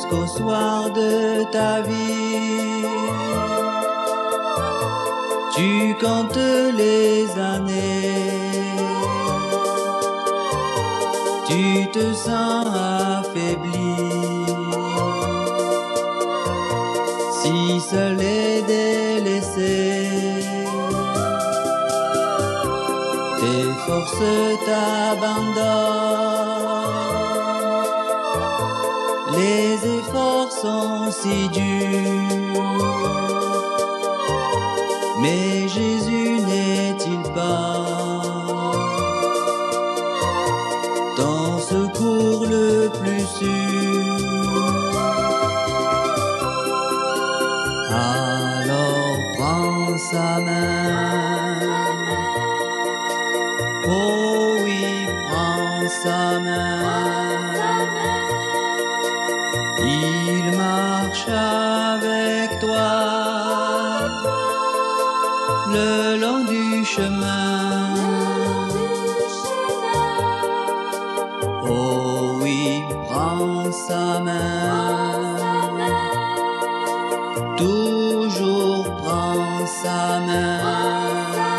jusqu'au soir de ta vie. Tu comptes les années, tu te sens affaibli, si seul et délaissé. Tes forces t'abandonnent, les efforts sont si durs. Mais Jésus n'est-il pas ton secours le plus sûr? Alors prends sa main, oh oui, prends sa main. Il marche avec toi le long du chemin. Oh oui, prends sa main, toujours prends sa main,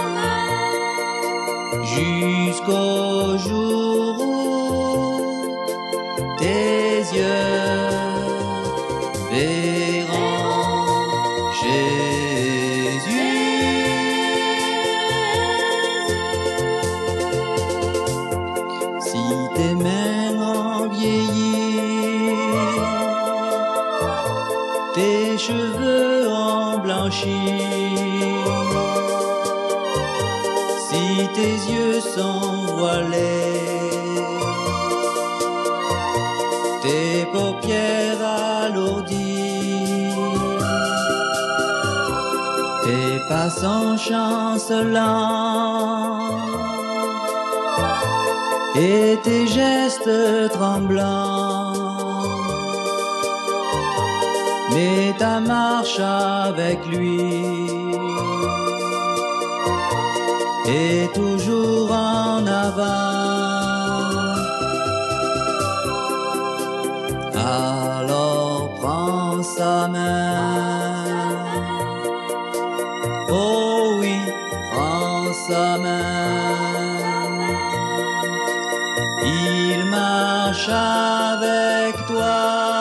jusqu'au jour où tes yeux verront Jésus. Si tes mains ont vieilli, tes cheveux ont blanchi, si tes yeux sont voilés, tes paupières alourdies, tes pas sont chancelants et tes gestes tremblants, mais ta marche avec lui est toujours en avant. Alors prends sa main, oh oui, prends sa main. Il marche avec toi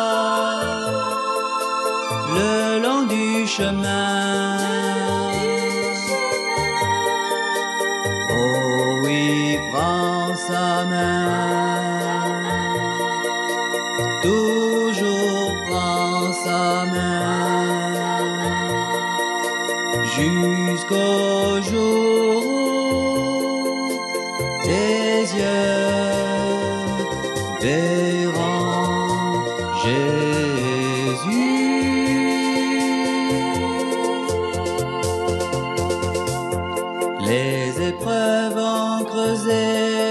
le long du chemin. Oh oui, prends sa main, toujours prends sa main, jusqu'au jour où tes yeux verront Jésus. Les épreuves ont creusé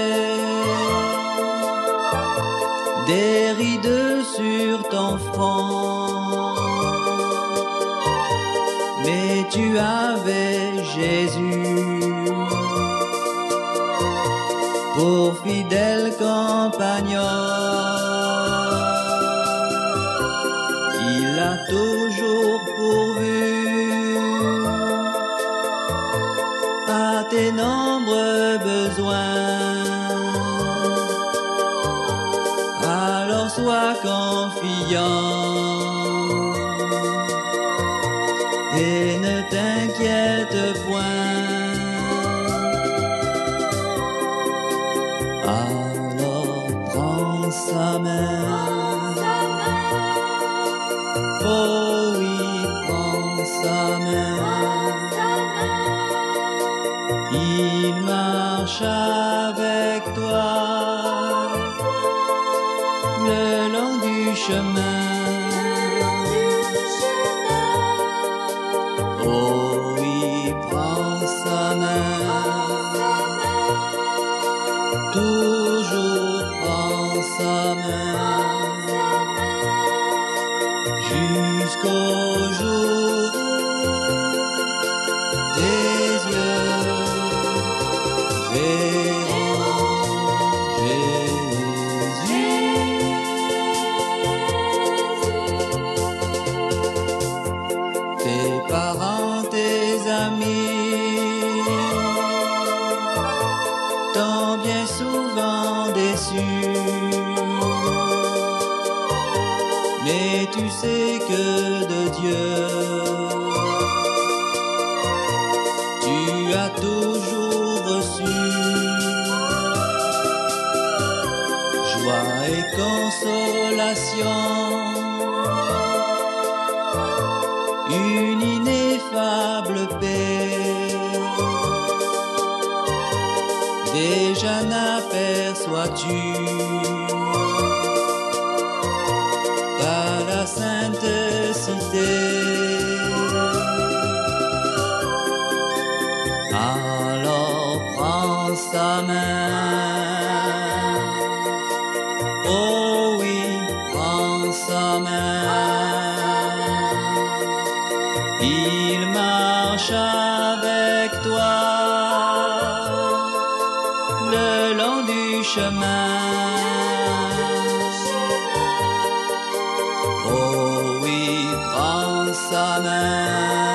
des rides sur ton front, mais tu avais Jésus pour fidèle compagnon. Il a toujours pourvu à tes nombreux besoins. Alors sois confiant et ne t'inquiète point. Alors prends sa main, oh oui, prends sa main. Il marche avec toi le long du chemin. Oh oui, prends sa main, toujours prends sa main, jusqu'au jour où tes yeux verront Jésus. déçu. Mais tu sais que de Dieu, tu as toujours reçu joie et consolation, une ineffable paix. Déjà n'aperçois-tu par la sainte cité? Alors prends sa main, oh oui, prends sa main. Il marche avec toi le long du chemin. Oh oui, prends sa main.